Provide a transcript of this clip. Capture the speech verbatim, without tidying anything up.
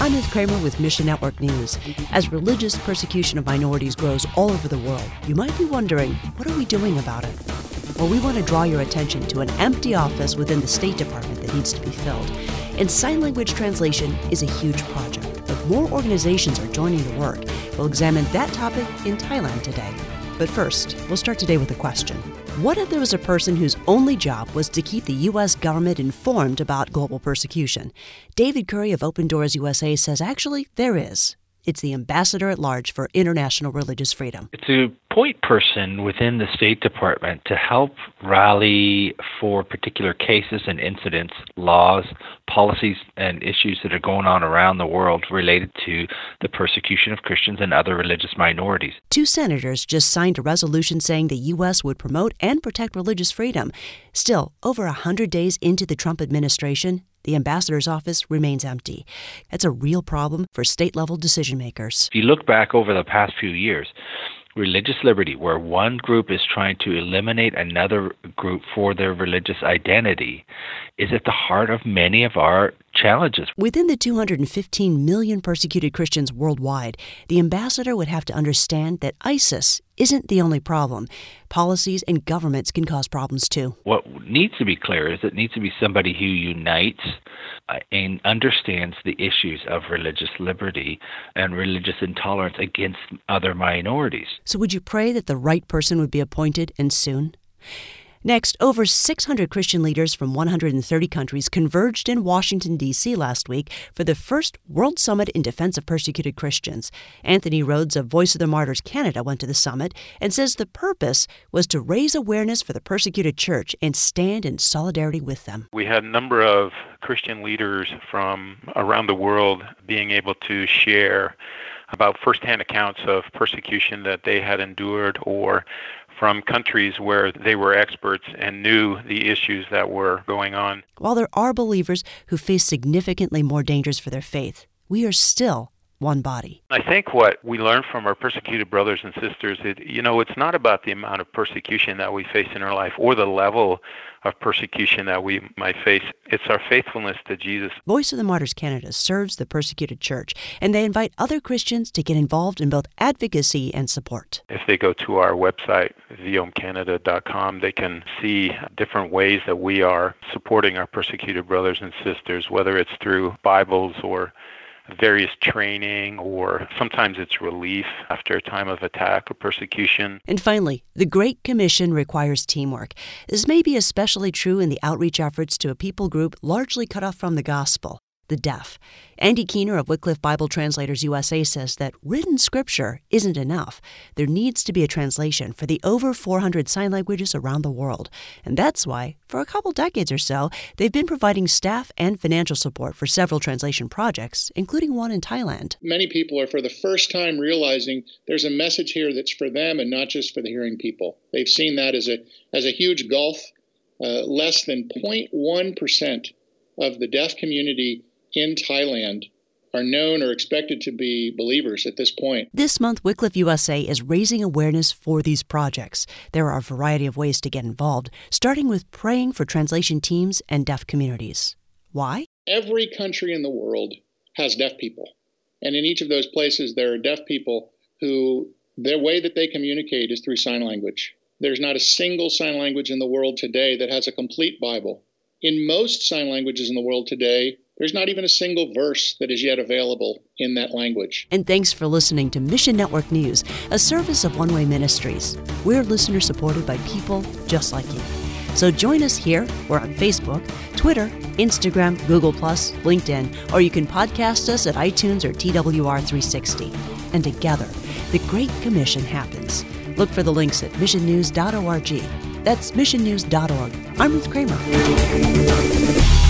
I'm Ruth Kramer with Mission Network News. As religious persecution of minorities grows all over the world, you might be wondering, what are we doing about it? Well, we want to draw your attention to an empty office within the State Department that needs to be filled. And sign language translation is a huge project, but more organizations are joining the work. We'll examine that topic in Thailand today. But first, we'll start today with a question. What if there was a person whose only job was to keep the U S government informed about global persecution? David Curry of Open Doors U S A says actually there is. It's the Ambassador at Large for International Religious Freedom. It's a point person within the State Department to help rally for particular cases and incidents, laws, policies, and issues that are going on around the world related to the persecution of Christians and other religious minorities. Two senators just signed a resolution saying the U S would promote and protect religious freedom. Still, over one hundred days into the Trump administration, the ambassador's office remains empty. That's a real problem for state-level decision makers. If you look back over the past few years, religious liberty, where one group is trying to eliminate another group for their religious identity, is at the heart of many of our challenges. Within the two hundred fifteen million persecuted Christians worldwide, the ambassador would have to understand that ISIS isn't the only problem. Policies and governments can cause problems too. What needs to be clear is it needs to be somebody who unites uh, and understands the issues of religious liberty and religious intolerance against other minorities. So would you pray that the right person would be appointed, and soon? Next, over six hundred Christian leaders from one hundred thirty countries converged in Washington, D C last week for the first World Summit in Defense of Persecuted Christians. Anthony Rhodes of Voice of the Martyrs Canada went to the summit and says the purpose was to raise awareness for the persecuted church and stand in solidarity with them. We had a number of Christian leaders from around the world being able to share about firsthand accounts of persecution that they had endured, or from countries where they were experts and knew the issues that were going on. While there are believers who face significantly more dangers for their faith, we are still one body. I think what we learn from our persecuted brothers and sisters, it, you know, it's not about the amount of persecution that we face in our life or the level of persecution that we might face. It's our faithfulness to Jesus. Voice of the Martyrs Canada serves the persecuted church, and they invite other Christians to get involved in both advocacy and support. If they go to our website, v o m canada dot com, they can see different ways that we are supporting our persecuted brothers and sisters, whether it's through Bibles or various training, or sometimes it's relief after a time of attack or persecution. And finally, the Great Commission requires teamwork. This may be especially true in the outreach efforts to a people group largely cut off from the gospel, the deaf. Andy Keener of Wycliffe Bible Translators U S A says that written scripture isn't enough. There needs to be a translation for the over four hundred sign languages around the world. And that's why, for a couple decades or so, they've been providing staff and financial support for several translation projects, including one in Thailand. Many people are for the first time realizing there's a message here that's for them and not just for the hearing people. They've seen that as a, as a huge gulf. Uh, less than zero point one percent of the deaf community in Thailand are known or expected to be believers at this point. This month, Wycliffe U S A is raising awareness for these projects. There are a variety of ways to get involved, starting with praying for translation teams and deaf communities. Why? Every country in the world has deaf people. And in each of those places, there are deaf people who, their way that they communicate is through sign language. There's not a single sign language in the world today that has a complete Bible. In most sign languages in the world today, there's not even a single verse that is yet available in that language. And thanks for listening to Mission Network News, a service of One Way Ministries. We're listeners supported by people just like you. So join us here. We're on Facebook, Twitter, Instagram, Google plus, LinkedIn, or you can podcast us at iTunes or T W R three sixty. And together, the Great Commission happens. Look for the links at mission news dot org. That's mission news dot org. I'm Ruth Kramer.